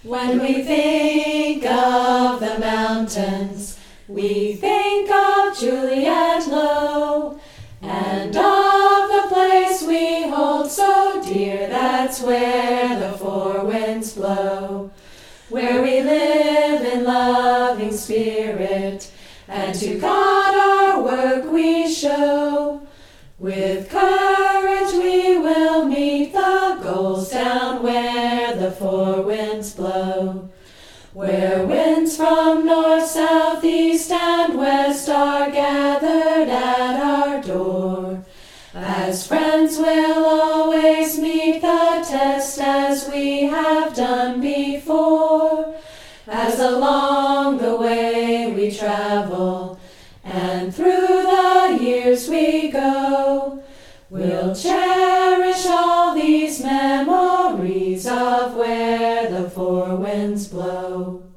When we think of the mountains, we think of Juliet Low, and of the place we hold so dear. That's where the four winds blow, where we live in loving spirit, and to God our work we show. With courage we will meet the goals down where the four winds blow, where winds from north, south, east, and west are gathered at our door. As friends we'll always meet the test as we have done before, as along the way we travel and through the years we go, we'll cherish all these memories of where the four winds blow.